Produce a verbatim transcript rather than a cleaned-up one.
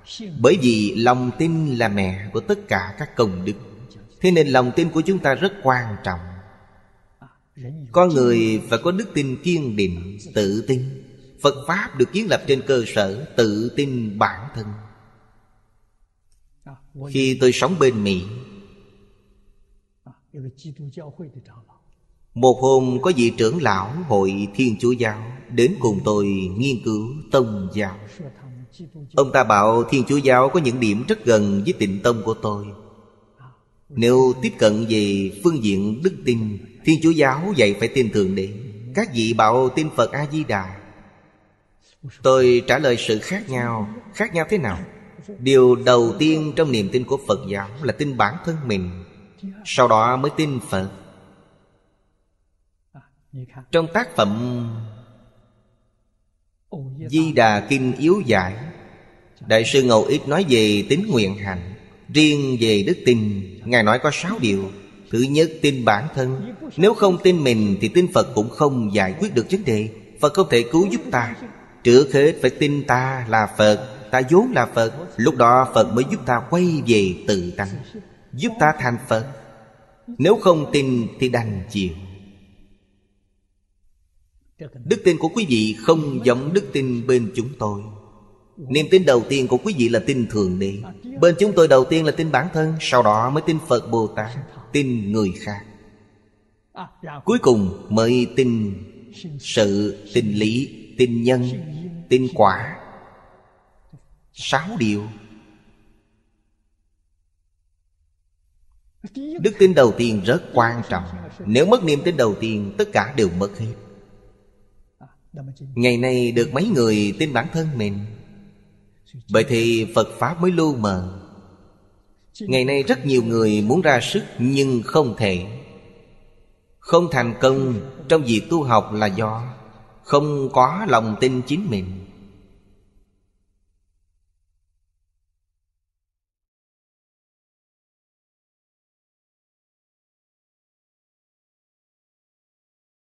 Bởi vì lòng tin là mẹ của tất cả các công đức. Thế nên lòng tin của chúng ta rất quan trọng. Con người phải có đức tin kiên định, tự tin. Phật Pháp được kiến lập trên cơ sở tự tin bản thân. Khi tôi sống bên Mỹ, một hôm có vị trưởng lão Hội Thiên Chúa Giáo đến cùng tôi nghiên cứu Tông giáo. Ông ta bảo Thiên Chúa Giáo có những điểm rất gần với Tịnh Tông của tôi. Nếu tiếp cận về phương diện đức tin, Thiên Chúa Giáo dạy phải tin Thượng Đế, các vị bảo tin Phật A-di-đà. Tôi trả lời sự khác nhau. Khác nhau thế nào? Điều đầu tiên trong niềm tin của Phật giáo là tin bản thân mình, sau đó mới tin Phật. Trong tác phẩm Di Đà Kinh Yếu Giải, Đại sư Ngẫu Ích nói về tín nguyện hạnh. Riêng về đức tin, Ngài nói có sáu điều. Thứ nhất, tin bản thân. Nếu không tin mình thì tin Phật cũng không giải quyết được vấn đề. Phật không thể cứu giúp ta. Trước hết phải tin ta là Phật, ta vốn là Phật. Lúc đó Phật mới giúp ta quay về tự tánh, giúp ta thành Phật. Nếu không tin thì đành chịu. Đức tin của quý vị không giống đức tin bên chúng tôi. Niềm tin đầu tiên của quý vị là tin Thượng Đế. Bên chúng tôi đầu tiên là tin bản thân, sau đó mới tin Phật Bồ Tát, tin người khác. Cuối cùng mới tin sự, tin lý, tin nhân, tin quả. Sáu điều. Đức tin đầu tiên rất quan trọng. Nếu mất niềm tin đầu tiên, tất cả đều mất hết. Ngày nay được mấy người tin bản thân mình. Bởi thì Phật Pháp mới lu mờ. Ngày nay rất nhiều người muốn ra sức nhưng không thể. Không thành công trong việc tu học là do không có lòng tin chính mình.